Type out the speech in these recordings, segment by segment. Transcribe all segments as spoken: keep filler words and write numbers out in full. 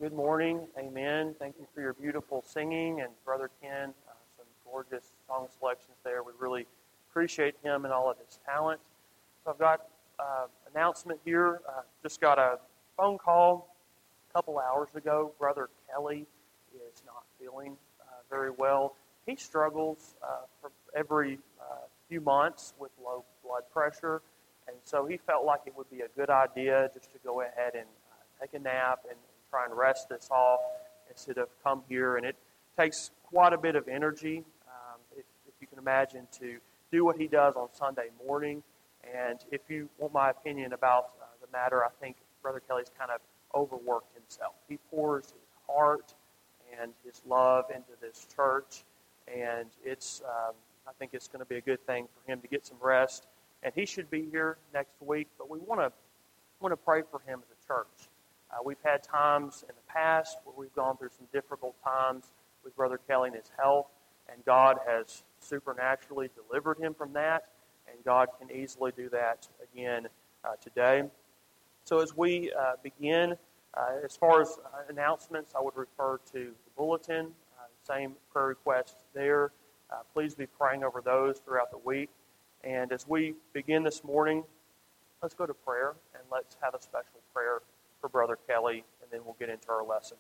Good morning. Amen. Thank you for your beautiful singing, and Brother Ken, uh, some gorgeous song selections there. We really appreciate him and all of his talent. So I've got an uh, announcement here. Uh, just got a phone call a couple hours ago. Brother Kelly is not feeling uh, very well. He struggles uh, for every uh, few months with low blood pressure, and so he felt like it would be a good idea just to go ahead and uh, take a nap and try and rest this off instead of come here. And it takes quite a bit of energy, um, if, if you can imagine, to do what he does on Sunday morning. And if you want my opinion about uh, the matter, I think Brother Kelly's kind of overworked himself. He pours his heart and his love into this church, and it's um, I think it's going to be a good thing for him to get some rest. And he should be here next week, but we want to want to pray for him as a church. Uh, we've had times in the past where we've gone through some difficult times with Brother Kelly and his health, and God has supernaturally delivered him from that, and God can easily do that again uh, today. So as we uh, begin, uh, as far as uh, announcements, I would refer to the bulletin, uh, same prayer requests there. Uh, please be praying over those throughout the week. And as we begin this morning, let's go to prayer, and let's have a special prayer for Brother Kelly, and then we'll get into our lesson.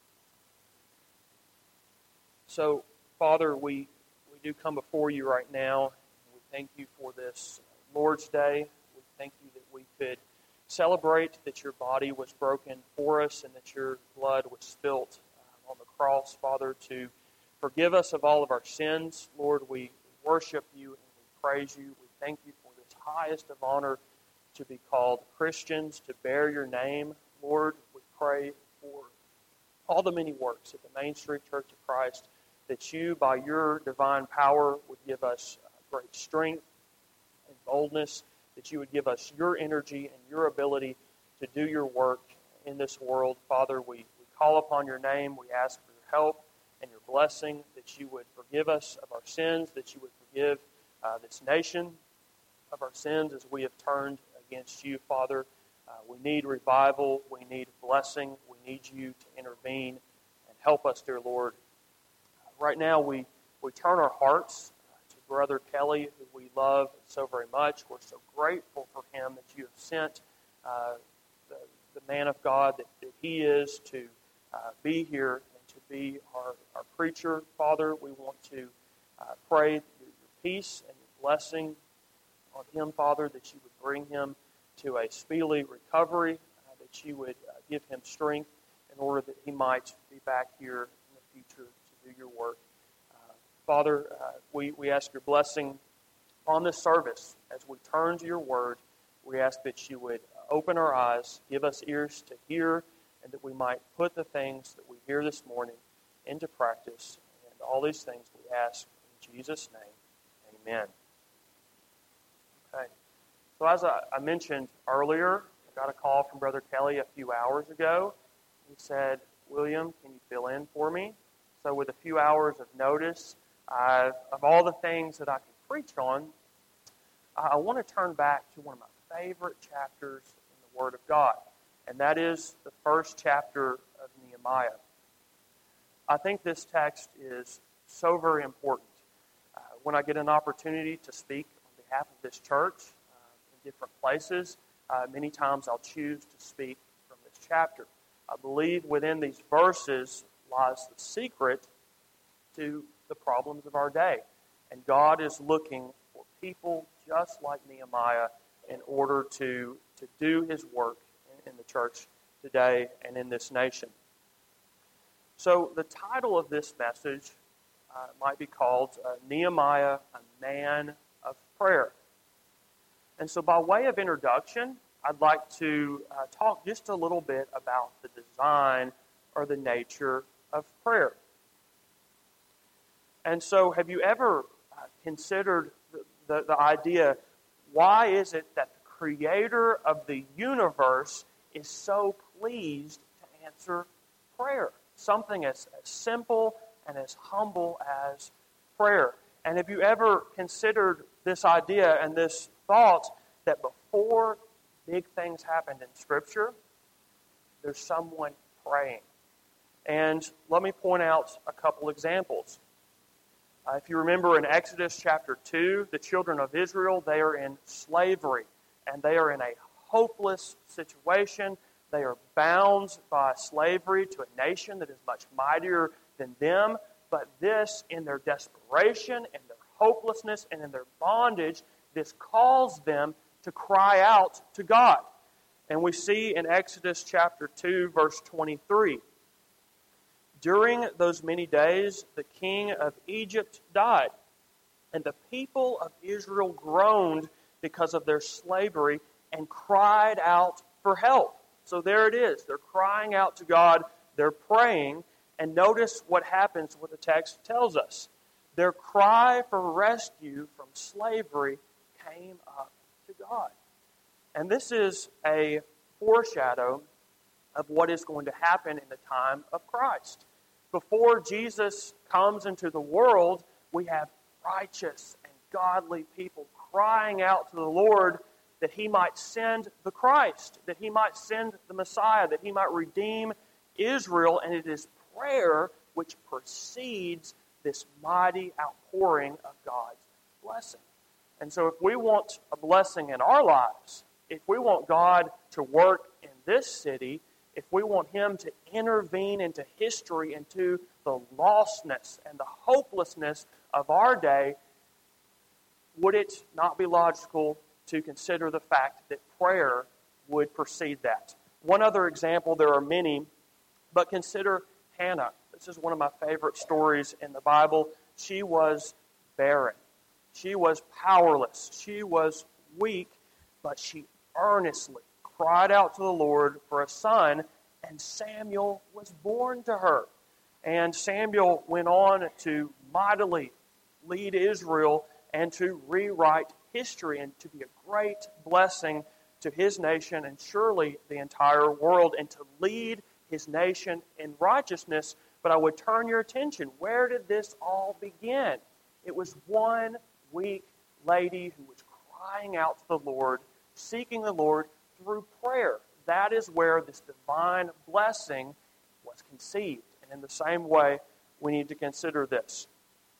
So, Father, we, we do come before you right now. We thank you for this Lord's Day. We thank you that we could celebrate that your body was broken for us and that your blood was spilt um, on the cross, Father, to forgive us of all of our sins. Lord, we worship you and we praise you. We thank you for this highest of honor to be called Christians, to bear your name. Lord, we pray for all the many works at the Main Street Church of Christ, that you, by your divine power, would give us great strength and boldness, that you would give us your energy and your ability to do your work in this world. Father, we, we call upon your name. We ask for your help and your blessing, that you would forgive us of our sins, that you would forgive uh, this nation of our sins as we have turned against you, Father. Uh, we need revival. We need blessing. We need you to intervene and help us, dear Lord. Uh, right now, we, we turn our hearts uh, to Brother Kelly, who we love so very much. We're so grateful for him that you have sent uh, the, the man of God that, that he is to uh, be here and to be our, our preacher. Father, we want to uh, pray your, your peace and your blessing on him, Father, that you would bring him to a speedy recovery, uh, that you would uh, give him strength in order that he might be back here in the future to do your work. Uh, Father, uh, we, we ask your blessing on this service. As we turn to your word, we ask that you would open our eyes, give us ears to hear, and that we might put the things that we hear this morning into practice. And all these things we ask in Jesus' name. Amen. Okay. So as I, I mentioned earlier, I got a call from Brother Kelly a few hours ago. He said, William, can you fill in for me? So with a few hours of notice, I've, of all the things that I can preach on, I, I want to turn back to one of my favorite chapters in the Word of God, and that is the first chapter of Nehemiah. I think this text is so very important. Uh, when I get an opportunity to speak on behalf of this church, different places, uh, many times I'll choose to speak from this chapter. I believe within these verses lies the secret to the problems of our day. And God is looking for people just like Nehemiah in order to, to do his work in, in the church today and in this nation. So the title of this message uh, might be called uh, Nehemiah, a Man of Prayer. And so by way of introduction, I'd like to uh, talk just a little bit about the design or the nature of prayer. And so have you ever uh, considered the, the, the idea, why is it that the creator of the universe is so pleased to answer prayer? Something as, as simple and as humble as prayer. And have you ever considered this idea and this thought that before big things happened in Scripture, there's someone praying. And let me point out a couple examples. Uh, if you remember in Exodus chapter two, the children of Israel, they are in slavery, and they are in a hopeless situation. They are bound by slavery to a nation that is much mightier than them. But this, in their desperation, in their hopelessness, and in their bondage, this calls them to cry out to God. And we see in Exodus chapter two, verse twenty-three, during those many days, the king of Egypt died, and the people of Israel groaned because of their slavery and cried out for help. So there it is. They're crying out to God. They're praying. And notice what happens, what the text tells us. Their cry for rescue from slavery came up to God. And this is a foreshadow of what is going to happen in the time of Christ. Before Jesus comes into the world, we have righteous and godly people crying out to the Lord that He might send the Christ, that He might send the Messiah, that He might redeem Israel. And it is prayer which precedes this mighty outpouring of God's blessing. And so if we want a blessing in our lives, if we want God to work in this city, if we want Him to intervene into history, into the lostness and the hopelessness of our day, would it not be logical to consider the fact that prayer would precede that? One other example, there are many, but consider Hannah. This is one of my favorite stories in the Bible. She was barren. She was powerless. She was weak, but she earnestly cried out to the Lord for a son, and Samuel was born to her. And Samuel went on to mightily lead Israel and to rewrite history and to be a great blessing to his nation and surely the entire world, and to lead his nation in righteousness. But I would turn your attention, where did this all begin? It was one weak lady who was crying out to the Lord, seeking the Lord through prayer. That is where this divine blessing was conceived. And in the same way, we need to consider this.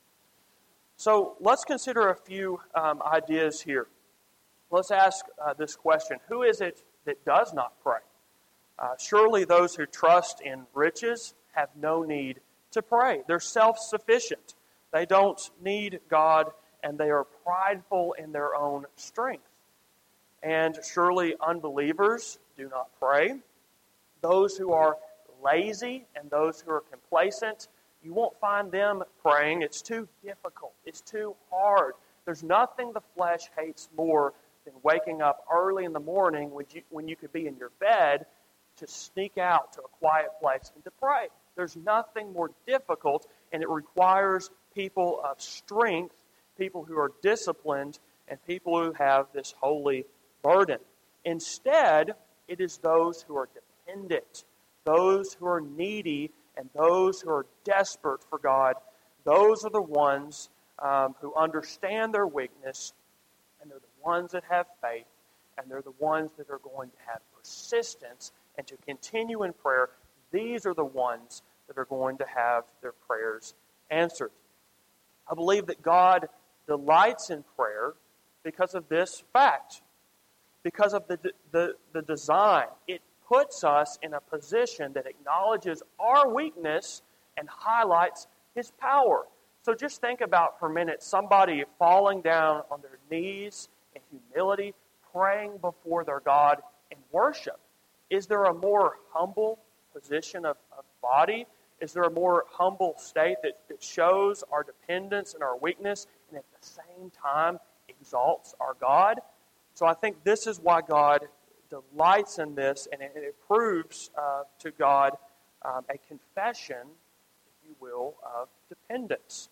So let's consider a few um, ideas here. Let's ask uh, this question. Who is it that does not pray? Uh, surely those who trust in riches have no need to pray. They're self-sufficient. They don't need God, and they are prideful in their own strength. And surely unbelievers do not pray. Those who are lazy and those who are complacent, you won't find them praying. It's too difficult. It's too hard. There's nothing the flesh hates more than waking up early in the morning when you, when you could be in your bed to sneak out to a quiet place and to pray. There's nothing more difficult, and it requires people of strength, people who are disciplined, and people who have this holy burden. Instead, it is those who are dependent, those who are needy, and those who are desperate for God. Those are the ones um, who understand their weakness, and they're the ones that have faith, and they're the ones that are going to have persistence and to continue in prayer. These are the ones that are going to have their prayers answered. I believe that God delights in prayer because of this fact, because of the, the, the design. It puts us in a position that acknowledges our weakness and highlights His power. So just think about for a minute somebody falling down on their knees in humility, praying before their God in worship. Is there a more humble position of, of body? Is there a more humble state that, that shows our dependence and our weakness and at the same time exalts our God? So I think this is why God delights in this, and it, it proves uh, to God um, a confession, if you will, of dependence.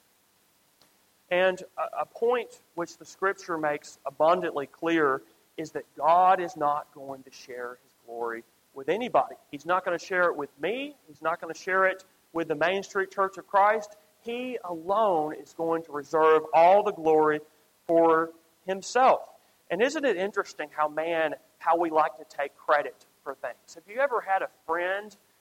And a, a point which the Scripture makes abundantly clear is that God is not going to share His glory with anybody. He's not going to share it with me. He's not going to share it with the Main Street Church of Christ. He alone is going to reserve all the glory for Himself. And isn't it interesting how man, how we like to take credit for things? Have you ever had a friend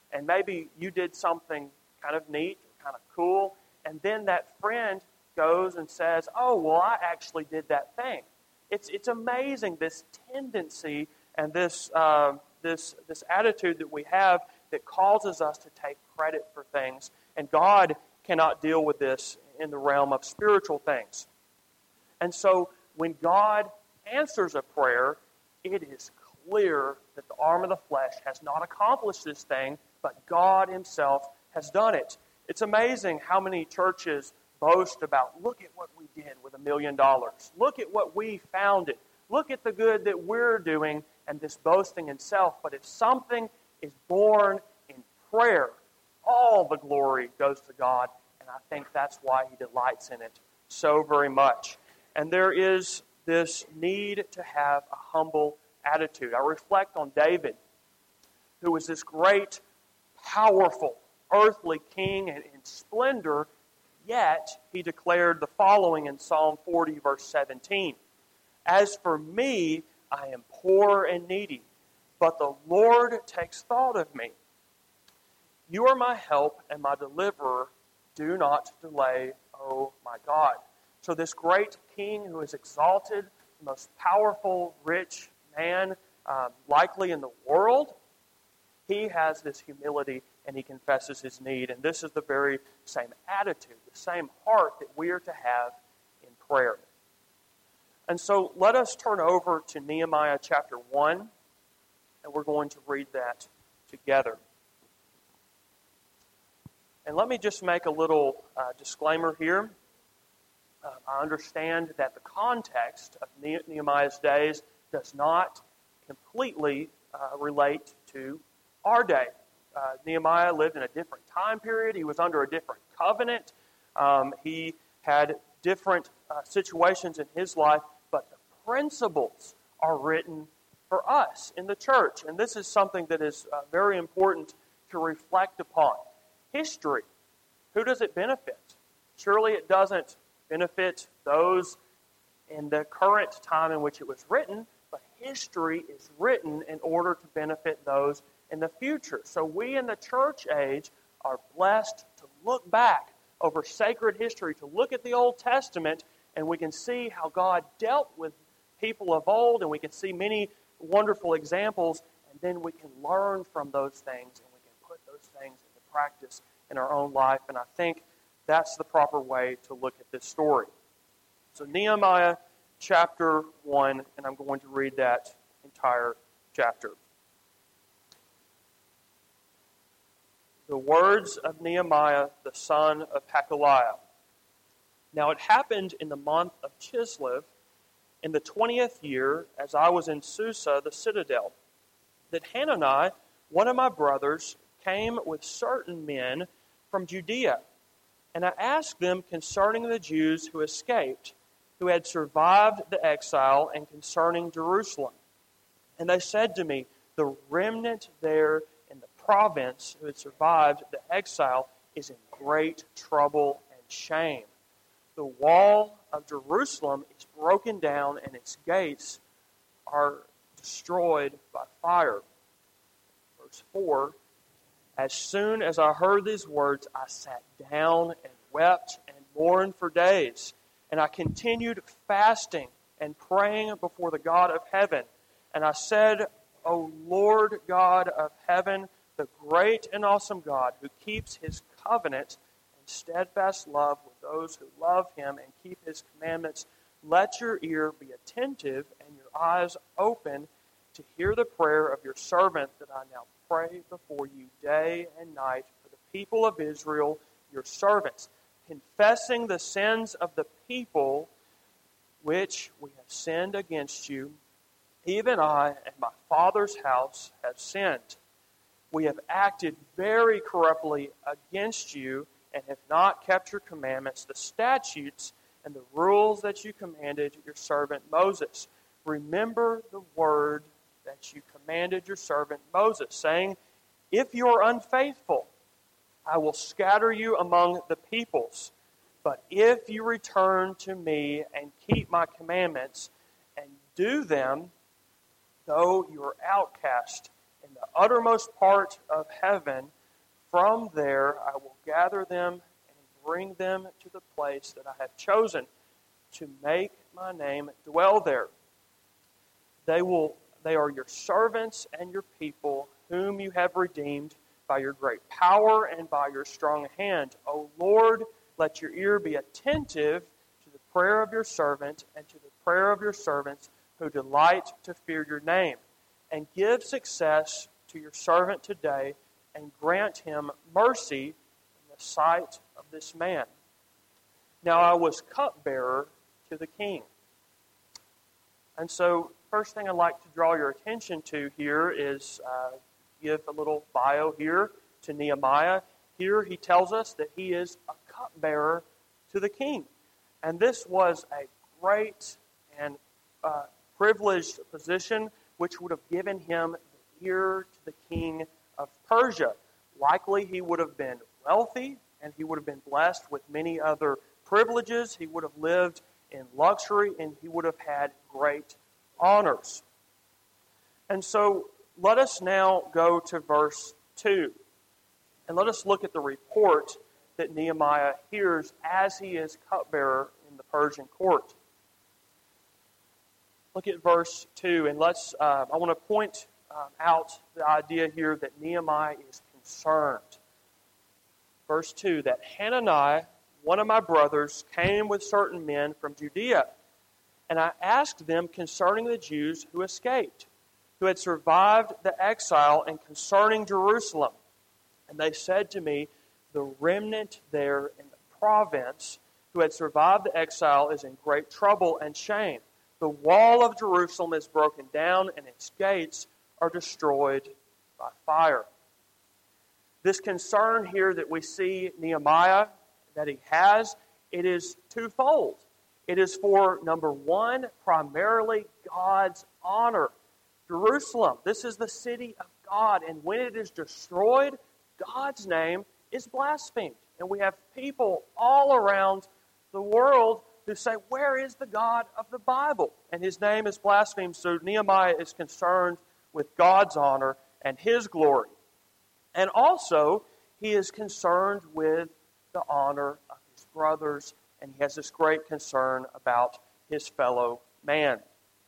and maybe you did something kind of neat, kind of cool, and then that friend goes and says, oh, well, I actually did that thing. It's it's amazing, this tendency and this uh, this this attitude that we have that causes us to take credit for things. And God cannot deal with this in the realm of spiritual things. And so when God answers a prayer, it is clear that the arm of the flesh has not accomplished this thing, but God Himself has done it. It's amazing how many churches boast about, look at what we did with a million dollars. Look at what we founded. Look at the good that we're doing, and this boasting in self. But if something is born in prayer, all the glory goes to God, and I think that's why He delights in it so very much. And there is this need to have a humble attitude. I reflect on David, who was this great, powerful, earthly king in, in splendor, yet he declared the following in Psalm forty, verse seventeen. As for me, I am poor and needy, but the Lord takes thought of me. You are my help and my deliverer. Do not delay, O my God. So this great king who is exalted, the most powerful, rich man um, likely in the world, he has this humility and he confesses his need. And this is the very same attitude, the same heart that we are to have in prayer. And so let us turn over to Nehemiah chapter one, and we're going to read that together. And let me just make a little uh, disclaimer here. Uh, I understand that the context of Nehemiah's days does not completely uh, relate to our day. Uh, Nehemiah lived in a different time period. He was under a different covenant. Um, he had different uh, situations in his life, but the principles are written for us in the church. And this is something that is uh, very important to reflect upon. History, who does it benefit? Surely it doesn't benefit those in the current time in which it was written, but history is written in order to benefit those in the future. So we in the church age are blessed to look back over sacred history, to look at the Old Testament, and we can see how God dealt with people of old, and we can see many wonderful examples, and then we can learn from those things, and we can put those things into practice in our own life. And I think that's the proper way to look at this story. So Nehemiah chapter one, and I'm going to read that entire chapter. The words of Nehemiah, the son of Hakaliah. Now it happened in the month of Chislev, in the twentieth year, as I was in Susa, the citadel, that Hanani, one of my brothers, came with certain men from Judea. And I asked them concerning the Jews who escaped, who had survived the exile, and concerning Jerusalem. And they said to me, the remnant there in the province who had survived the exile is in great trouble and shame. The wall of Jerusalem is broken down, and its gates are destroyed by fire. Verse four, as soon as I heard these words, I sat down and wept and mourned for days. And I continued fasting and praying before the God of heaven. And I said, O Lord God of heaven, the great and awesome God who keeps His covenant and steadfast love with those who love Him and keep His commandments, let your ear be attentive and your eyes open to hear the prayer of your servant that I now pray before you day and night for the people of Israel, your servants, confessing the sins of the people which we have sinned against you. Even I and my father's house have sinned. We have acted very corruptly against you and have not kept your commandments, the statutes and the rules that you commanded your servant Moses. Remember the word that you commanded your servant Moses, saying, if you are unfaithful, I will scatter you among the peoples. But if you return to me and keep my commandments and do them, though you are outcast in the uttermost part of heaven, from there I will gather them and bring them to the place that I have chosen to make my name dwell there. They will they are your servants and your people, whom you have redeemed by your great power and by your strong hand. O Lord, let your ear be attentive to the prayer of your servant and to the prayer of your servants who delight to fear your name. And give success to your servant today, and grant him mercy in the sight of this man. Now I was cupbearer to the king. And so, first thing I'd like to draw your attention to here is uh, give a little bio here to Nehemiah. Here he tells us that he is a cupbearer to the king. And this was a great and uh, privileged position which would have given him the ear to the king of Persia. Likely he would have been wealthy and he would have been blessed with many other privileges. He would have lived in luxury and he would have had great honors. And so let us now go to verse two. And let us look at the report that Nehemiah hears as he is cupbearer in the Persian court. Look at verse two, and let's. Uh, I want to point um, out the idea here that Nehemiah is concerned. Verse two, that Hanani, one of my brothers, came with certain men from Judea, and I asked them concerning the Jews who escaped, who had survived the exile, and concerning Jerusalem. And they said to me, the remnant there in the province who had survived the exile is in great trouble and shame. The wall of Jerusalem is broken down, and its gates are destroyed by fire. This concern here that we see Nehemiah, that he has, it is twofold. It is for, number one, primarily God's honor. Jerusalem, this is the city of God, and when it is destroyed, God's name is blasphemed. And we have people all around the world who say, where is the God of the Bible? And his name is blasphemed. So Nehemiah is concerned with God's honor and his glory. And also, he is concerned with the honor of his brothers, and he has this great concern about his fellow man.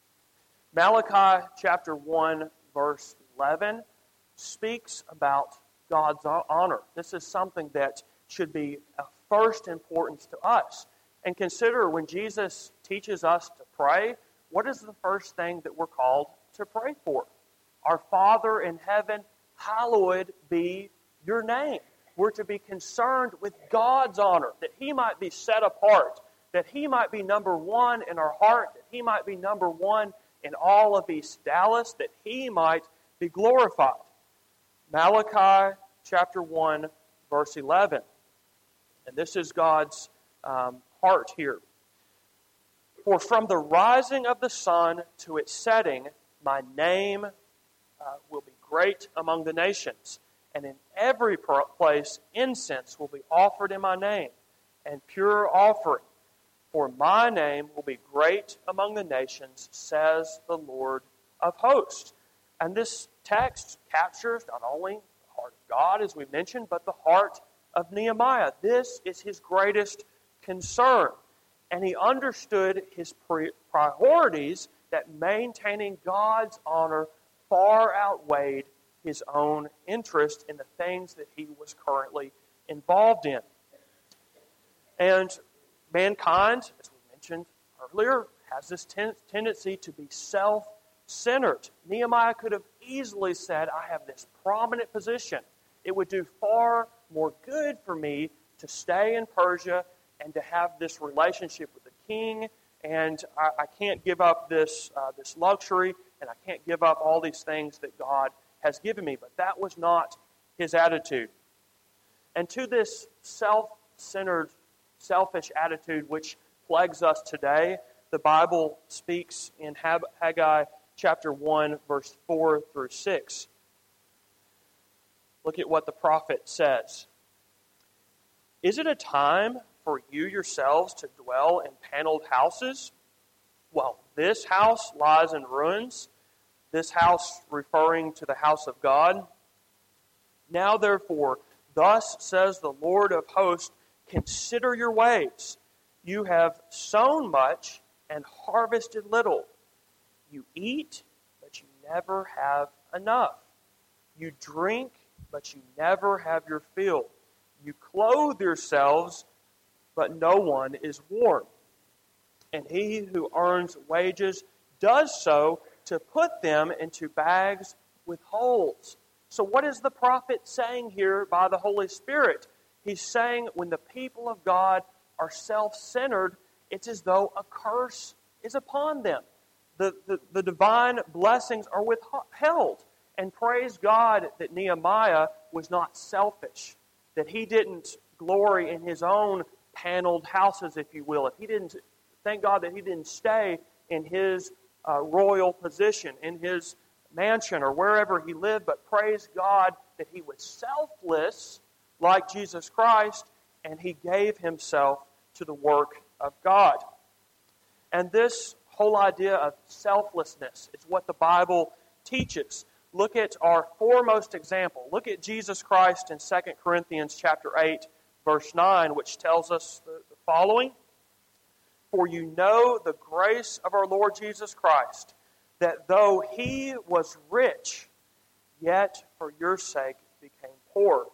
Malachi chapter one, verse eleven, speaks about God's honor. This is something that should be of first importance to us. And consider when Jesus teaches us to pray, what is the first thing that we're called to pray for? Our Father in heaven, hallowed be your name. We're to be concerned with God's honor, that He might be set apart, that He might be number one in our heart, that He might be number one in all of East Dallas, that He might be glorified. Malachi chapter one, verse eleven. And this is God's um, heart here. For from the rising of the sun to its setting, my name uh, will be great among the nations. And in every place incense will be offered in my name, and pure offering. For my name will be great among the nations, says the Lord of hosts. And this text captures not only the heart of God, as we mentioned, but the heart of Nehemiah. This is his greatest concern. And he understood his priorities, that maintaining God's honor far outweighed his own interest in the things that he was currently involved in. And mankind, as we mentioned earlier, has this ten- tendency to be self-centered. Nehemiah could have easily said, I have this prominent position. It would do far more good for me to stay in Persia and to have this relationship with the king, and I, I can't give up this uh, this luxury, and I can't give up all these things that God has given me. But that was not his attitude. And to this self-centered, selfish attitude which plagues us today, the Bible speaks in Haggai chapter one, verse four through six. Look at what the prophet says. Is it a time for you yourselves to dwell in paneled houses? Well, this house lies in ruins, this house referring to the house of God. Now, therefore, Thus says the Lord of hosts, consider your ways. You have sown much and harvested little. You eat, but you never have enough. You drink, but you never have your fill. You clothe yourselves, but no one is warm. And he who earns wages does so to put them into bags with holes. So what is the prophet saying here by the Holy Spirit? He's saying when the people of God are self-centered, it's as though a curse is upon them. The, the, the divine blessings are withheld. And praise God that Nehemiah was not selfish, that he didn't glory in his own paneled houses, if you will. If he didn't, thank God that he didn't stay in his uh, royal position, in his mansion or wherever he lived, but praise God that he was selfless like Jesus Christ, and he gave himself to the work of God. And this whole idea of selflessness is what the Bible teaches. Look at our foremost example. Look at Jesus Christ in Second Corinthians chapter eight, verse nine, which tells us the, the following. For you know the grace of our Lord Jesus Christ, that though he was rich, yet for your sake became poor,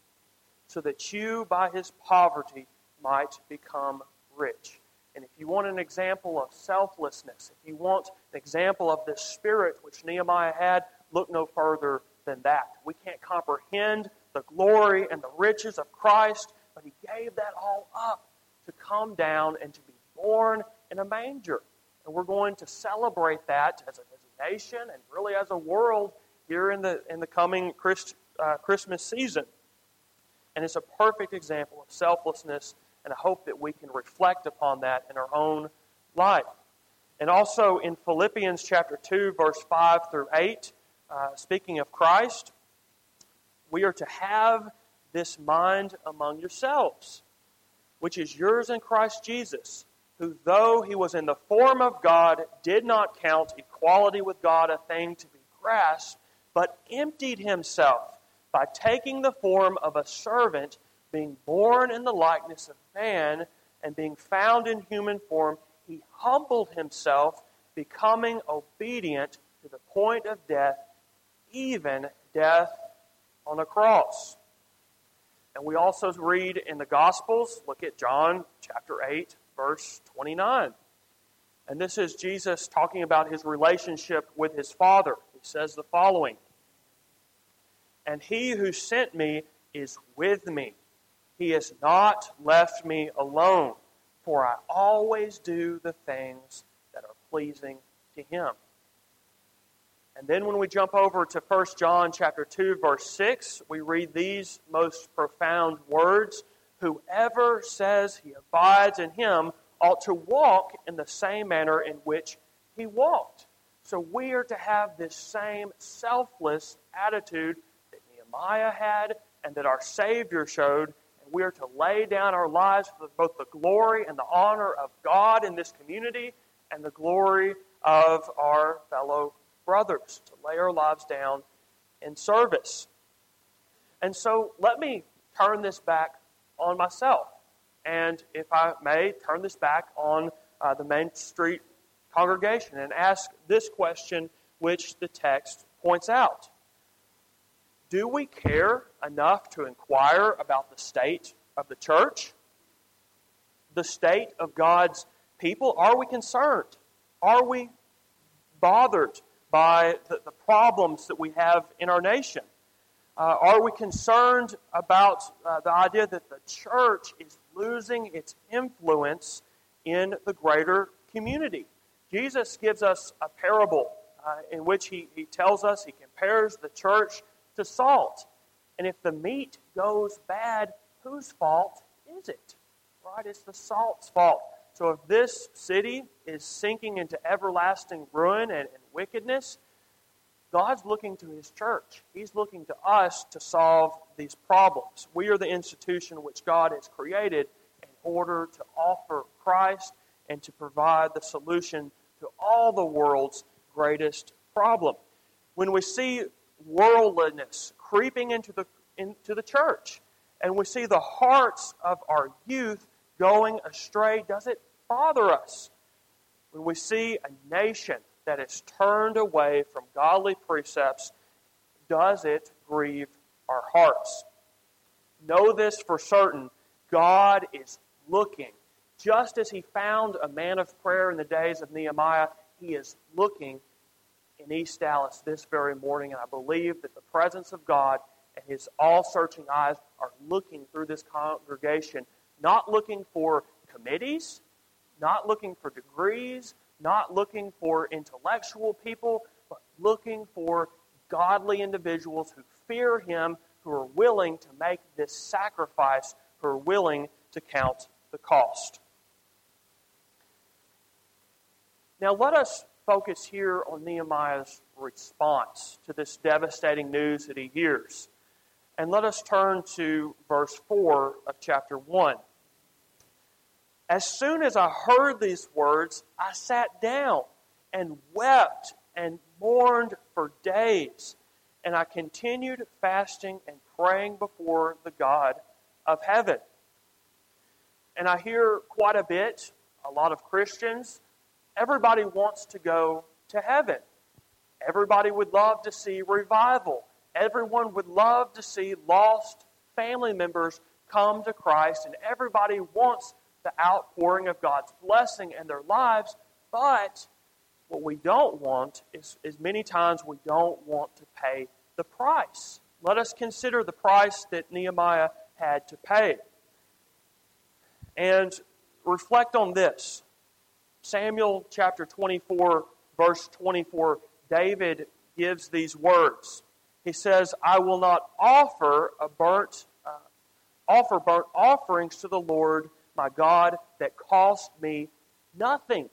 so that you by his poverty might become rich. And if you want an example of selflessness, if you want an example of this spirit which Nehemiah had, look no further than that. We can't comprehend the glory and the riches of Christ, but he gave that all up to come down and to be born in a manger. And we're going to celebrate that as a, as a nation and really as a world here in the in the coming Christ, uh, Christmas season. And it's a perfect example of selflessness, and I hope that we can reflect upon that in our own life. And also in Philippians chapter two, verse five through eight, uh, speaking of Christ, we are to have this mind among yourselves, which is yours in Christ Jesus, who, though he was in the form of God, did not count equality with God a thing to be grasped, but emptied himself by taking the form of a servant, being born in the likeness of man, and being found in human form, he humbled himself, becoming obedient to the point of death, even death on a cross. And we also read in the Gospels, look at John chapter eight, verse twenty-nine. And this is Jesus talking about his relationship with his Father. He says the following, and he who sent me is with me. He has not left me alone, for I always do the things that are pleasing to him. And then when we jump over to First John chapter two, verse six, we read these most profound words. Whoever says he abides in him ought to walk in the same manner in which he walked. So we are to have this same selfless attitude that Nehemiah had and that our Savior showed. And we are to lay down our lives for both the glory and the honor of God in this community and the glory of our fellow brothers, to lay our lives down in service. And so let me turn this back on myself. And if I may, turn this back on uh, the Main Street congregation and ask this question, which the text points out. Do we care enough to inquire about the state of the church? The state of God's people? Are we concerned? Are we bothered by the, the problems that we have in our nation? Uh, are we concerned about uh, the idea that the church is losing its influence in the greater community? Jesus gives us a parable uh, in which he, he tells us, he compares the church to salt. And if the meat goes bad, whose fault is it? Right? It's the salt's fault. So if this city is sinking into everlasting ruin and, and wickedness, God's looking to his church. He's looking to us to solve these problems. We are the institution which God has created in order to offer Christ and to provide the solution to all the world's greatest problem. When we see worldliness creeping into the into the church, and we see the hearts of our youth going astray, does it bother us? When we see a nation that is turned away from godly precepts, does it grieve our hearts? Know this for certain, God is looking. Just as He found a man of prayer in the days of Nehemiah, He is looking in East Dallas this very morning, and I believe that the presence of God and His all-searching eyes are looking through this congregation, not looking for committees, not looking for degrees, not looking for intellectual people, but looking for godly individuals who fear Him, who are willing to make this sacrifice, who are willing to count the cost. Now let us focus here on Nehemiah's response to this devastating news that he hears. And let us turn to verse four of chapter one. As soon as I heard these words, I sat down and wept and mourned for days. And I continued fasting and praying before the God of heaven. And I hear quite a bit, a lot of Christians, everybody wants to go to heaven. Everybody would love to see revival. Everyone would love to see lost family members come to Christ. And everybody wants the outpouring of God's blessing in their lives. But what we don't want is, is many times we don't want to pay the price. Let us consider the price that Nehemiah had to pay. And reflect on this. Samuel chapter twenty-four, verse twenty-four, David gives these words. He says, I will not offer a burnt, uh, offer burnt offerings to the Lord my God that cost me nothing.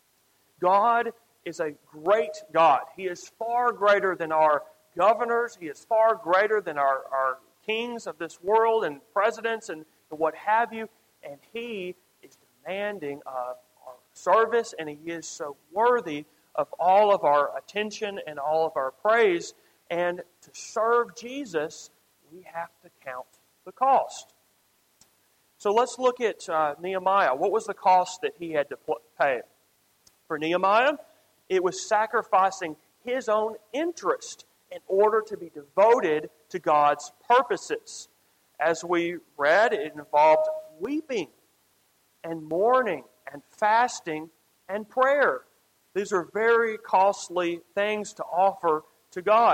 God is a great God. He is far greater than our governors. He is far greater than our, our kings of this world and presidents and what have you. And He is demanding of our service, and He is so worthy of all of our attention and all of our praise. And to serve Jesus, we have to count the cost. So let's look at uh, Nehemiah. What was the cost that he had to pay? For Nehemiah, it was sacrificing his own interest in order to be devoted to God's purposes. As we read, it involved weeping and mourning and fasting and prayer. These are very costly things to offer to God.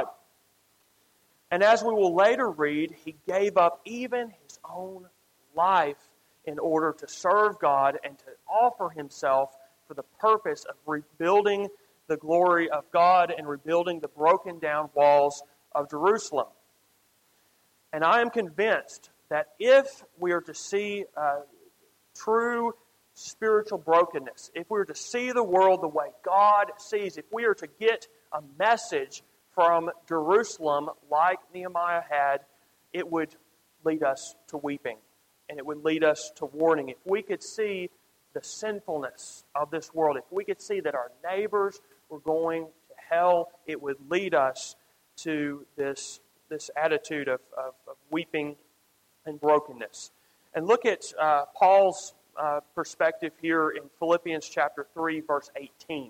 And as we will later read, he gave up even his own life in order to serve God and to offer himself for the purpose of rebuilding the glory of God and rebuilding the broken down walls of Jerusalem. And I am convinced that if we are to see uh, true spiritual brokenness, if we are to see the world the way God sees, if we are to get a message from Jerusalem like Nehemiah had, it would lead us to weeping and it would lead us to warning. If we could see the sinfulness of this world, if we could see that our neighbors were going to hell, it would lead us to this, this attitude of, of, of weeping and brokenness. And look at uh, Paul's uh, perspective here in Philippians chapter three, verse eighteen.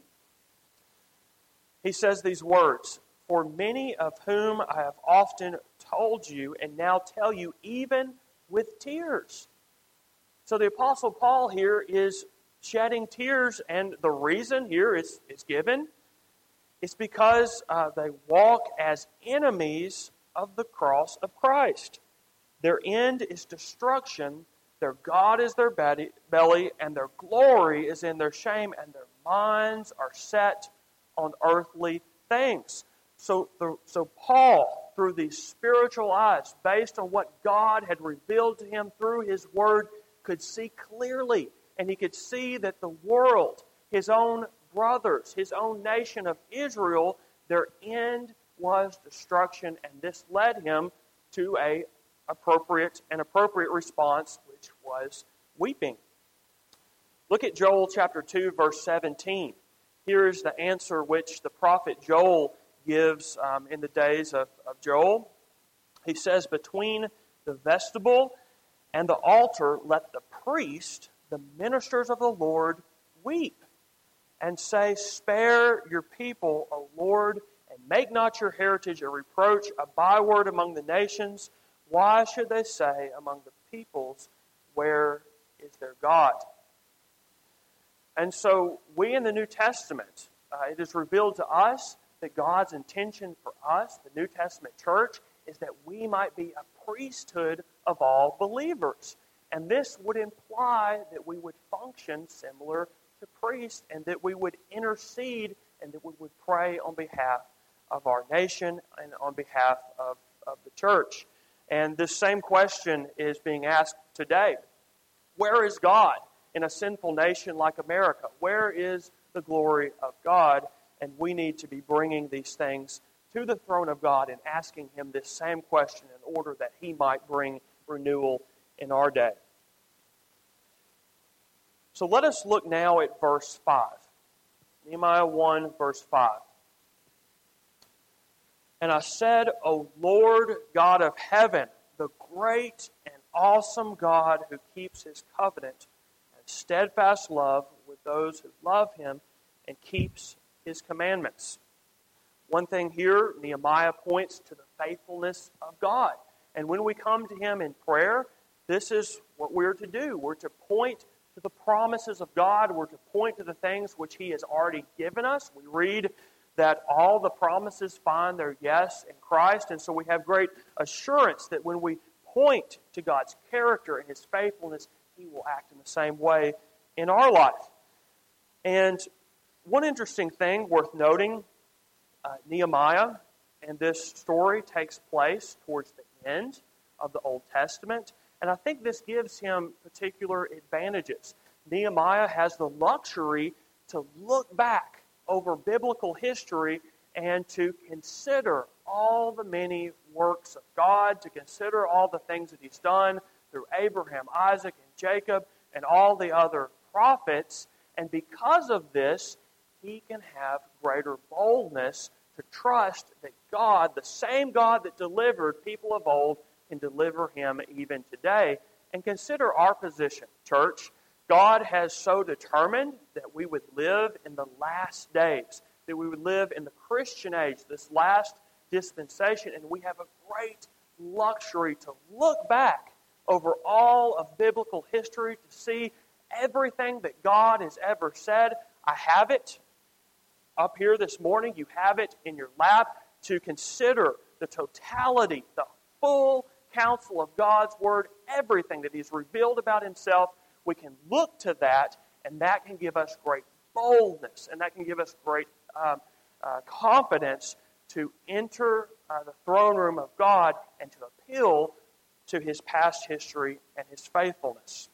He says these words, "For many of whom I have often told you, and now tell you even with tears." So the Apostle Paul here is shedding tears, and the reason here is, is given. It's because uh, they walk as enemies of the cross of Christ. Their end is destruction, their God is their belly, and their glory is in their shame, and their minds are set on earthly things. So, the, so Paul, through these spiritual eyes, based on what God had revealed to him through His Word, could see clearly, and he could see that the world, his own brothers, his own nation of Israel, their end was destruction, and this led him to a appropriate an appropriate response, which was weeping. Look at Joel chapter two, verse seventeen. Here is the answer which the prophet Joel gives um, in the days of, of Joel. He says, "Between the vestibule, and the altar, let the priest, the ministers of the Lord, weep, and say, Spare your people, O Lord, and make not your heritage a reproach, a byword among the nations. Why should they say among the peoples, Where is their God? And so we in the New Testament, uh, it is revealed to us that God's intention for us, the New Testament church, is that we might be a priesthood of all believers. And this would imply that we would function similar to priests, and that we would intercede, and that we would pray on behalf of our nation and on behalf of, of the church. And this same question is being asked today. Where is God in a sinful nation like America? Where is the glory of God? And we need to be bringing these things to the throne of God and asking Him this same question in order that He might bring renewal in our day. So let us look now at verse five. Nehemiah one, verse five. And I said, O Lord God of heaven, the great and awesome God who keeps His covenant and steadfast love with those who love Him and keeps His commandments. One thing here, Nehemiah points to the faithfulness of God. And when we come to Him in prayer, this is what we're to do. We're to point to the promises of God. We're to point to the things which He has already given us. We read that all the promises find their yes in Christ. And so we have great assurance that when we point to God's character and His faithfulness, He will act in the same way in our life. And one interesting thing worth noting, uh, Nehemiah and this story takes place towards the end of the Old Testament. And I think this gives him particular advantages. Nehemiah has the luxury to look back over biblical history and to consider all the many works of God, to consider all the things that He's done through Abraham, Isaac, and Jacob, and all the other prophets. And because of this, he can have greater boldness to trust that God, the same God that delivered people of old, can deliver him even today. And consider our position, church. God has so determined that we would live in the last days, that we would live in the Christian age, this last dispensation, and we have a great luxury to look back over all of biblical history to see everything that God has ever said. I have it up here this morning. You have it in your lap to consider the totality, the full counsel of God's Word, everything that He's revealed about Himself. We can look to that, and that can give us great boldness, and that can give us great um, uh, confidence to enter uh, the throne room of God and to appeal to His past history and His faithfulness.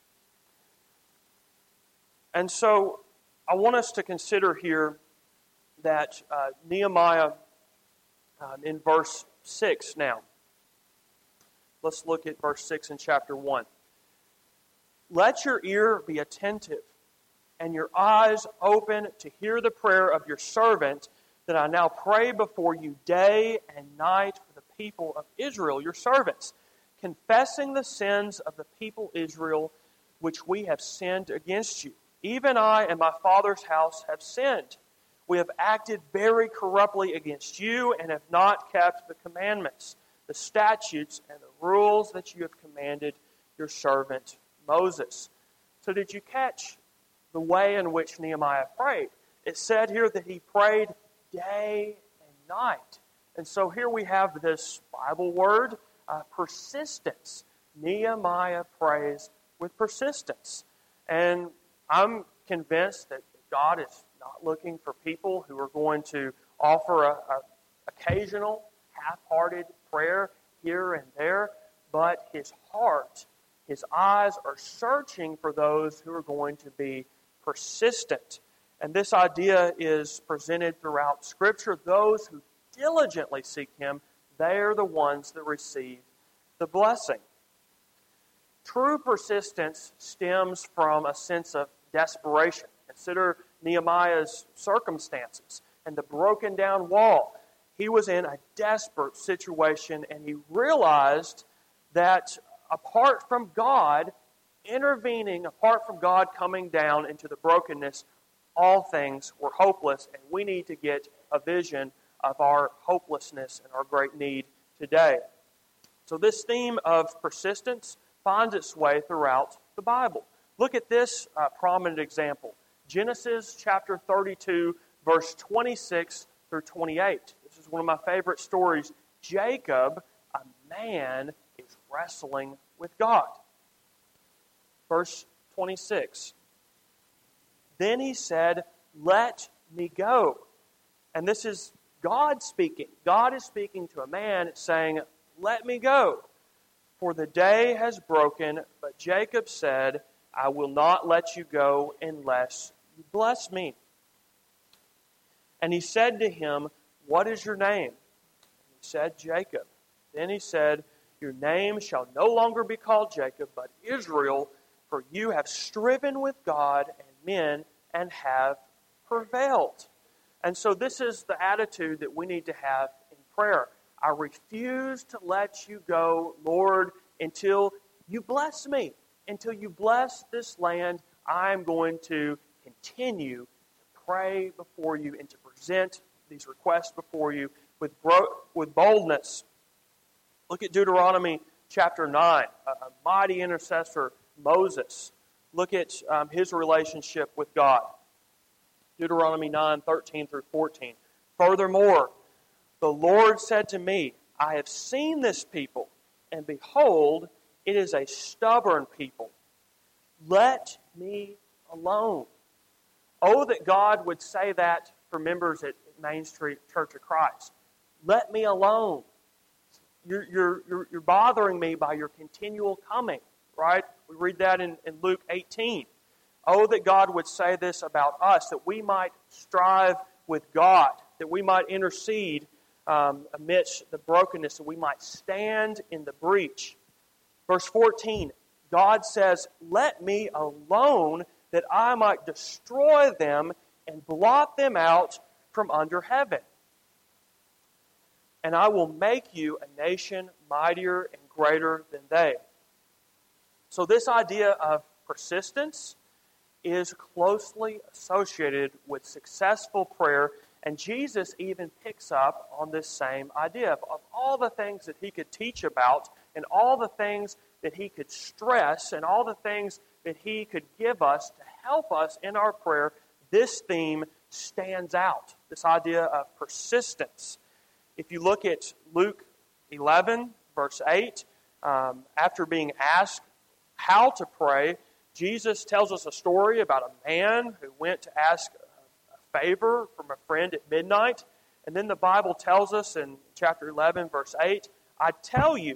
And so I want us to consider here that uh, Nehemiah um, in verse six now. Let's look at verse six in chapter one. Let your ear be attentive and your eyes open to hear the prayer of your servant, that I now pray before you day and night for the people of Israel, your servants, confessing the sins of the people Israel, which we have sinned against you. Even I and my father's house have sinned. We have acted very corruptly against you and have not kept the commandments, the statutes, and the rules that you have commanded your servant Moses. So did you catch the way in which Nehemiah prayed? It said here that he prayed day and night. And so here we have this Bible word, uh, persistence. Nehemiah prays with persistence. And I'm convinced that God is not looking for people who are going to offer a, a occasional, half-hearted prayer here and there, but His heart, His eyes are searching for those who are going to be persistent. And this idea is presented throughout Scripture. Those who diligently seek Him, they are the ones that receive the blessing. True persistence stems from a sense of desperation. Consider Nehemiah's circumstances and the broken down wall. He was in a desperate situation, and he realized that apart from God intervening, apart from God coming down into the brokenness, all things were hopeless, and we need to get a vision of our hopelessness and our great need today. So this theme of persistence finds its way throughout the Bible. Look at this uh, prominent example. Genesis chapter thirty-two, verse twenty-six through twenty-eight. This is one of my favorite stories. Jacob, a man, is wrestling with God. Verse twenty-six. Then he said, "Let me go." And this is God speaking. God is speaking to a man saying, "Let me go. For the day has broken." But Jacob said, "I will not let you go unless you bless me." And he said to him, "What is your name?" And he said, "Jacob." Then he said, "Your name shall no longer be called Jacob, but Israel, for you have striven with God and men and have prevailed." And so this is the attitude that we need to have in prayer. I refuse to let you go, Lord, until you bless me. Until you bless this land, I'm going to continue to pray before you and to present these requests before you with bro- with boldness. Look at Deuteronomy chapter nine, a, a mighty intercessor, Moses. Look at um, his relationship with God. Deuteronomy nine, thirteen through fourteen. "Furthermore, the Lord said to me, I have seen this people, and behold, it is a stubborn people. Let me alone." Oh, that God would say that for members at Main Street Church of Christ. Let me alone. You're, you're, you're, you're bothering me by your continual coming, right? We read that in, in Luke eighteen. Oh, that God would say this about us, that we might strive with God, that we might intercede um, amidst the brokenness, that we might stand in the breach. Verse fourteen, God says, "Let me alone, that I might destroy them and blot them out from under heaven. And I will make you a nation mightier and greater than they." So this idea of persistence is closely associated with successful prayer, and Jesus even picks up on this same idea. Of all the things that he could teach about, and all the things that he could stress, and all the things that he could give us to help us in our prayer, this theme stands out, this idea of persistence. If you look at Luke eleven, verse eight, um, after being asked how to pray, Jesus tells us a story about a man who went to ask a favor from a friend at midnight. And then the Bible tells us in chapter eleven, verse eight, "I tell you,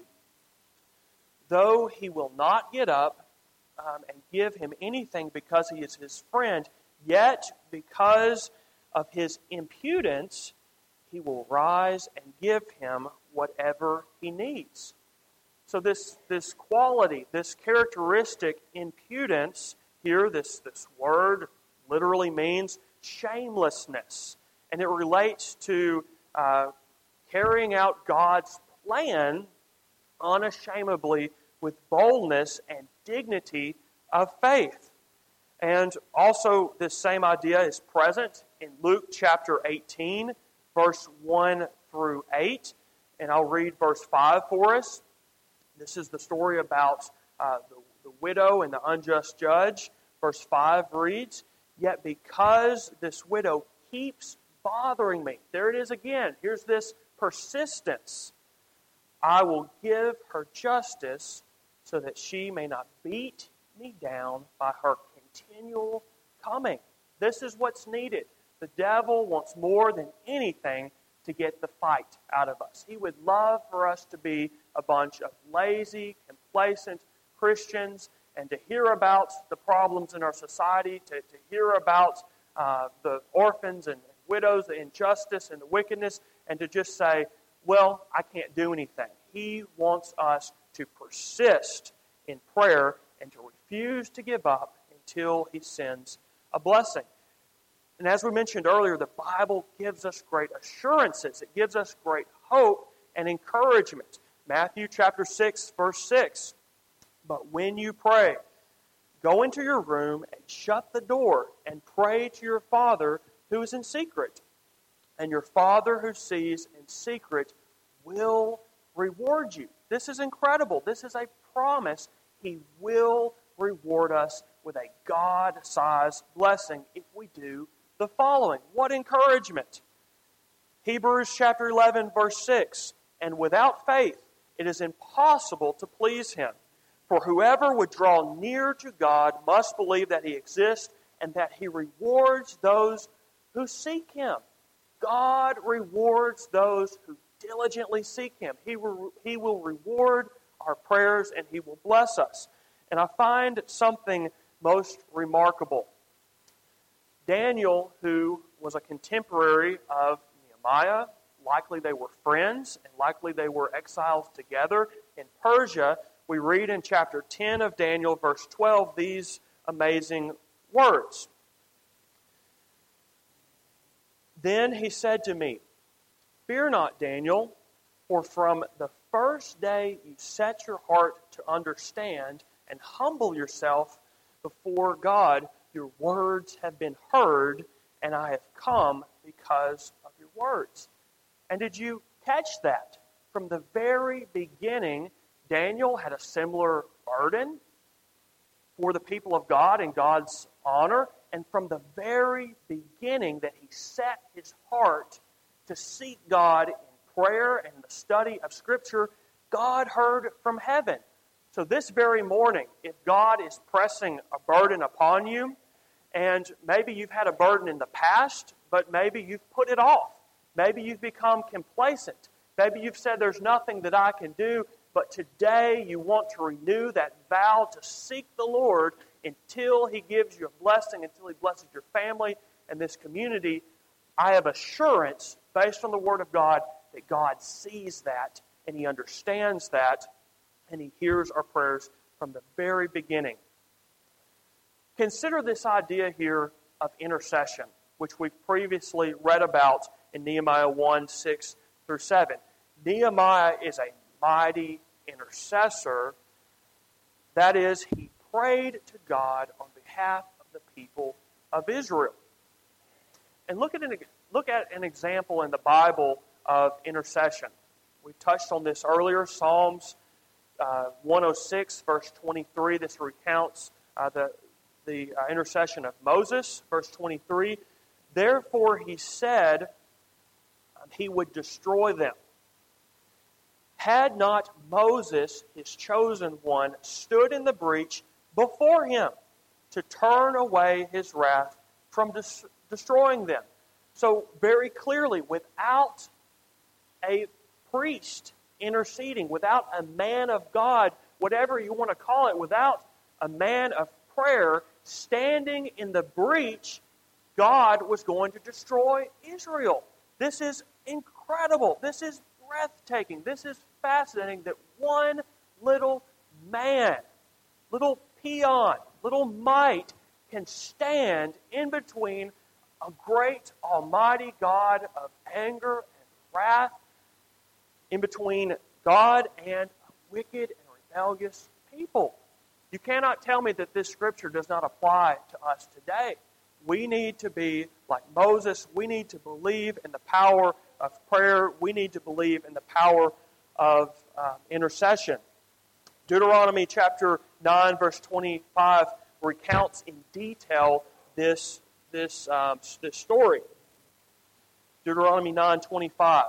though he will not get up um, and give him anything because he is his friend, yet because of his impudence, he will rise and give him whatever he needs." So this, this quality, this characteristic, impudence, here, this, this word literally means shamelessness. And it relates to uh, carrying out God's plan unashamedly with boldness and dignity of faith. And also this same idea is present in Luke chapter eighteen, verse one through eight. And I'll read verse five for us. This is the story about uh, the, the widow and the unjust judge. Verse five reads, "Yet because this widow keeps bothering me," there it is again, here's this persistence, "I will give her justice so that she may not beat me down by her continual coming." This is what's needed. The devil wants more than anything to get the fight out of us. He would love for us to be a bunch of lazy, complacent Christians, and to hear about the problems in our society, to, to hear about uh, the orphans and widows, the injustice and the wickedness, and to just say, well, I can't do anything. He wants us to persist in prayer and to refuse to give up until he sends a blessing. And as we mentioned earlier, the Bible gives us great assurances. It gives us great hope and encouragement. Matthew chapter six, verse six. But when you pray, go into your room and shut the door and pray to your Father who is in secret. And your Father who sees in secret will reward you. This is incredible. This is a promise. He will reward us with a God-sized blessing if we do the following. What encouragement! Hebrews chapter eleven, verse six. And without faith, it is impossible to please Him. For whoever would draw near to God must believe that He exists and that He rewards those who seek Him. God rewards those who diligently seek Him. He will, he will reward our prayers and He will bless us. And I find something most remarkable. Daniel, who was a contemporary of Nehemiah, likely they were friends, and likely they were exiles together in Persia. We read in chapter ten of Daniel, verse twelve, these amazing words. Then he said to me, Fear not, Daniel, for from the first day you set your heart to understand and humble yourself before God, your words have been heard, and I have come because of your words. And did you catch that? From the very beginning, Daniel had a similar burden for the people of God and God's honor. And from the very beginning that he set his heart to seek God in prayer and the study of Scripture, God heard from heaven. So this very morning, if God is pressing a burden upon you, and maybe you've had a burden in the past, but maybe you've put it off. Maybe you've become complacent. Maybe you've said, there's nothing that I can do. But today you want to renew that vow to seek the Lord until He gives you a blessing, until He blesses your family and this community. I have assurance, based on the Word of God, that God sees that and He understands that and He hears our prayers from the very beginning. Consider this idea here of intercession, which we've previously read about in Nehemiah one, six through seven. Nehemiah is a mighty intercessor. That is, he prayed to God on behalf of the people of Israel. And look at an, look at an example in the Bible of intercession. We touched on this earlier. Psalms uh, one oh six, verse twenty-three. This recounts uh, the, the uh, intercession of Moses. Verse twenty-three. Therefore he said um, he would destroy them. Had not Moses, his chosen one, stood in the breach before him to turn away his wrath from des- destroying them. So very clearly, without a priest interceding, without a man of God, whatever you want to call it, without a man of prayer standing in the breach, God was going to destroy Israel. This is incredible. This is breathtaking. This is fascinating that one little man, little peon, little mite can stand in between a great almighty God of anger and wrath, in between God and a wicked and rebellious people. You cannot tell me that this scripture does not apply to us today. We need to be like Moses. We need to believe in the power of prayer. We need to believe in the power of uh, intercession. Deuteronomy chapter nine, verse twenty-five recounts in detail this, this, um, this story. Deuteronomy nine twenty-five.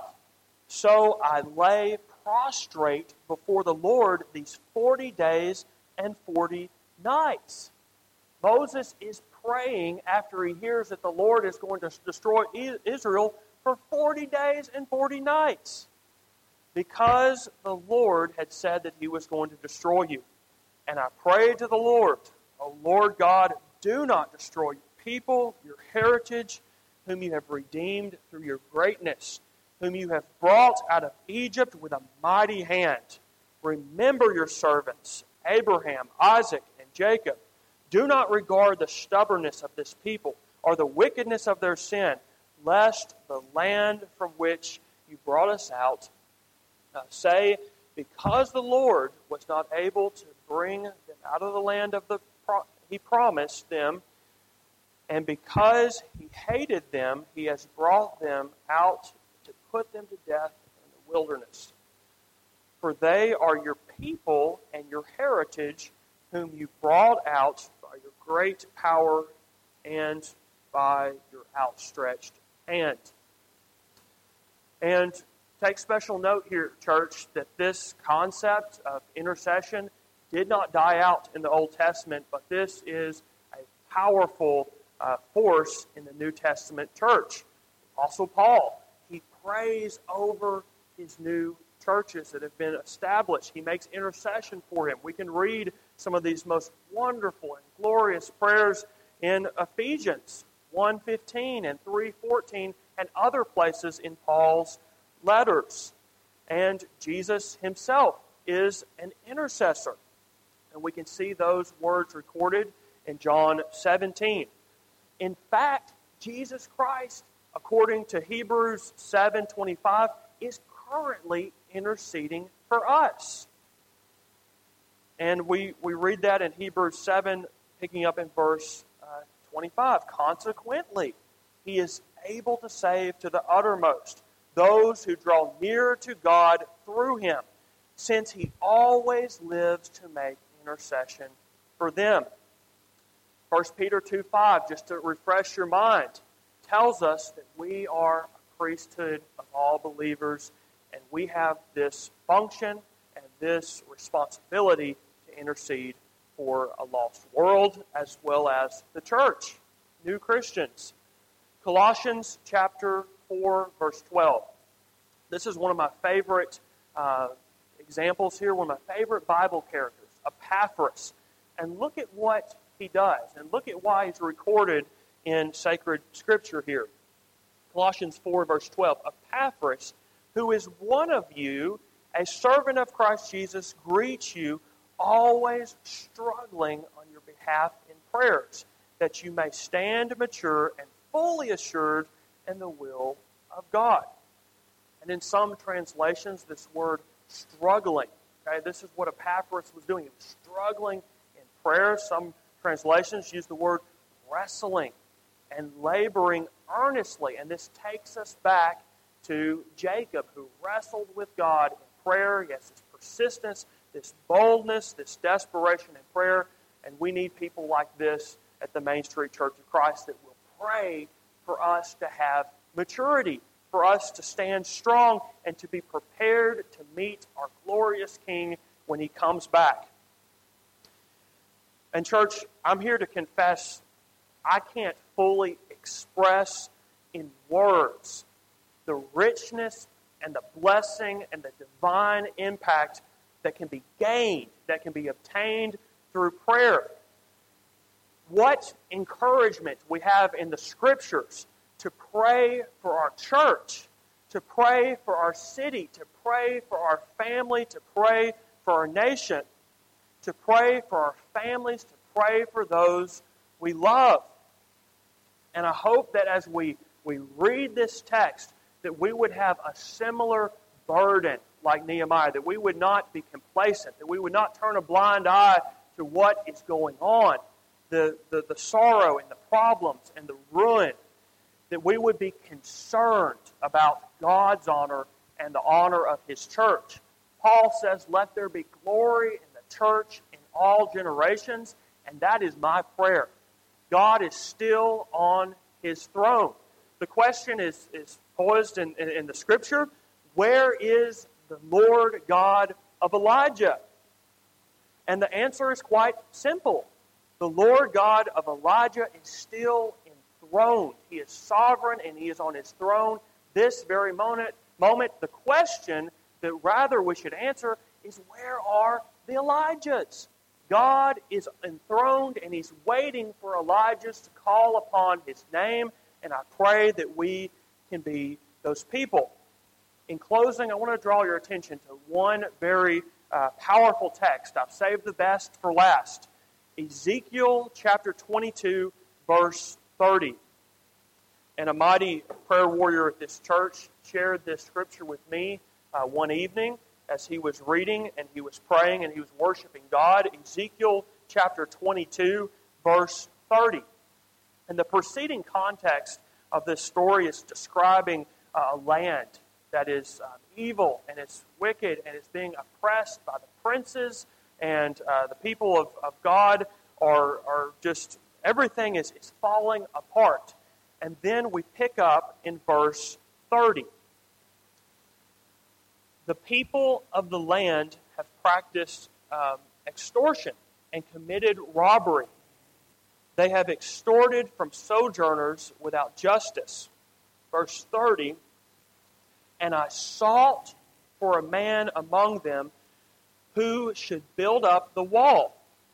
So I lay prostrate before the Lord these forty days and forty nights. Moses is praying after he hears that the Lord is going to destroy Israel for forty days and forty nights. Because the Lord had said that He was going to destroy you. And I prayed to the Lord, O Lord God, do not destroy your people, your heritage, whom you have redeemed through your greatness, whom you have brought out of Egypt with a mighty hand. Remember your servants, Abraham, Isaac, and Jacob. Do not regard the stubbornness of this people or the wickedness of their sin, lest the land from which you brought us out uh, say, Because the Lord was not able to bring them out of the land of the pro- He promised them, and because He hated them, He has brought them out to put them to death in the wilderness. For they are your people and your heritage, whom you brought out by your great power and by your outstretched hand. And take special note here, church, that this concept of intercession did not die out in the Old Testament, but this is a powerful uh, force in the New Testament church. Apostle Paul, he prays over his new churches that have been established. He makes intercession for him. We can read some of these most wonderful and glorious prayers in Ephesians one fifteen and three fourteen and other places in Paul's letters. And Jesus himself is an intercessor. And we can see those words recorded in John seventeen. In fact, Jesus Christ, according to Hebrews seven twenty-five, is currently interceding for us. And we, we read that in Hebrews seven, picking up in verse uh, twenty-five. Consequently, He is able to save to the uttermost those who draw near to God through Him, since He always lives to make intercession for them. First Peter two five, just to refresh your mind, tells us that we are a priesthood of all believers, and we have this function and this responsibility to intercede for a lost world as well as the church, new Christians. Colossians chapter four, verse twelve. This is one of my favorite uh, examples here, one of my favorite Bible characters, Epaphras. And look at what he does, and look at why he's recorded in sacred scripture here. Colossians four, verse twelve. Epaphras, who is one of you, a servant of Christ Jesus, greets you, always struggling on your behalf in prayers, that you may stand mature and fully assured in the will of God. And in some translations, this word struggling, okay, this is what Epaphras was doing. He was struggling in prayer. Some translations use the word wrestling and laboring earnestly. And this takes us back to Jacob, who wrestled with God in prayer. He has this persistence, this boldness, this desperation in prayer. And we need people like this at the Main Street Church of Christ that will pray for us to have maturity, for us to stand strong and to be prepared to meet our glorious King when He comes back. And church, I'm here to confess I can't fully express in words the richness and the blessing and the divine impact that can be gained, that can be obtained through prayer. What encouragement we have in the Scriptures to pray for our church, to pray for our city, to pray for our family, to pray for our nation, to pray for our families, to pray for those we love. And I hope that as we, we read this text, that we would have a similar burden like Nehemiah, that we would not be complacent, that we would not turn a blind eye to what is going on, the, the, the sorrow and the problems and the ruin, that we would be concerned about God's honor and the honor of His church. Paul says, let there be glory in the church in all generations, and that is my prayer. God is still on His throne. The question is, is posed in, in, in the Scripture, where is the Lord God of Elijah? And the answer is quite simple. The Lord God of Elijah is still enthroned. He is sovereign and He is on His throne this very moment. moment. The question that rather we should answer is, where are the Elijahs? God is enthroned and He's waiting for Elijahs to call upon His name, and I pray that we can be those people. In closing, I want to draw your attention to one very uh, powerful text. I've saved the best for last. Ezekiel chapter twenty-two, verse thirty. And a mighty prayer warrior at this church shared this scripture with me uh, one evening. as he was reading and he was praying and he was worshiping God. Ezekiel chapter twenty-two, verse thirty. And the preceding context of this story is describing a land that is um, evil and it's wicked and it's being oppressed by the princes, and uh, the people of, of God are, are just, everything is, is falling apart. And then we pick up in verse thirty. The people of the land have practiced um, extortion and committed robbery. They have extorted from sojourners without justice. Verse thirty, and I sought for a man among them who should build up the wall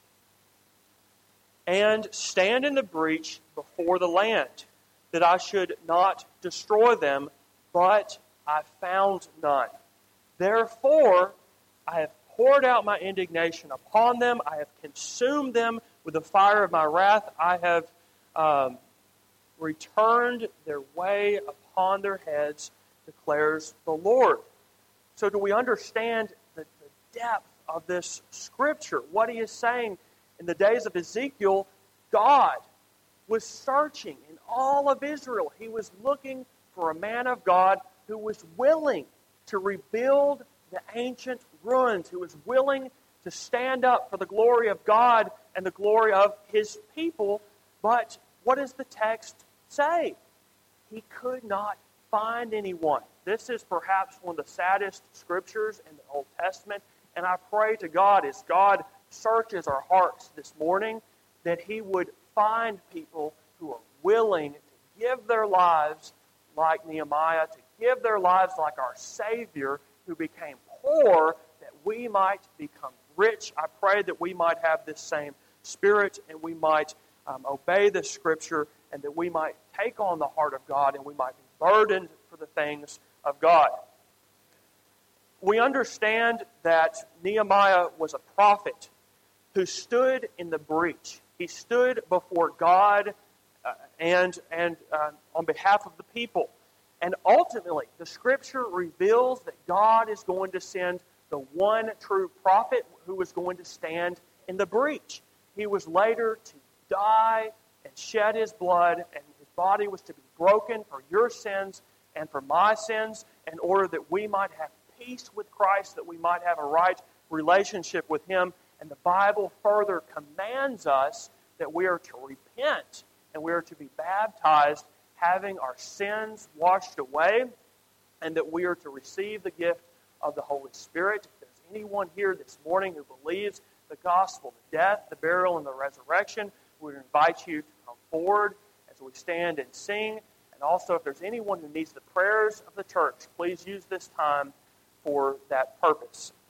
and stand in the breach before the land, that I should not destroy them, but I found none. Therefore, I have poured out my indignation upon them. I have consumed them with the fire of my wrath. I have um, returned their way upon their heads, declares the Lord. So do we understand the, the depth of this scripture? What he is saying, in the days of Ezekiel, God was searching in all of Israel. He was looking for a man of God who was willing to rebuild the ancient ruins, who was willing to stand up for the glory of God and the glory of his people. But what does the text say? He could not find anyone. This is perhaps one of the saddest scriptures in the Old Testament. And I pray to God, as God searches our hearts this morning, that he would find people who are willing to give their lives like Nehemiah, to give their lives like our Savior, who became poor that we might become rich. I pray that we might have this same spirit and we might um, obey this scripture, and that we might take on the heart of God and we might be burdened for the things of God. We understand that Nehemiah was a prophet who stood in the breach. He stood before God uh, and, and uh, on behalf of the people. And ultimately, the Scripture reveals that God is going to send the one true prophet who was going to stand in the breach. He was later to die and shed his blood, and his body was to be broken for your sins and for my sins, in order that we might have peace with Christ, that we might have a right relationship with him. And the Bible further commands us that we are to repent and we are to be baptized, having our sins washed away, and that we are to receive the gift of the Holy Spirit. If there's anyone here this morning who believes the gospel, the death, the burial, and the resurrection, we would invite you to come forward as we stand and sing. And also, if there's anyone who needs the prayers of the church, please use this time for that purpose.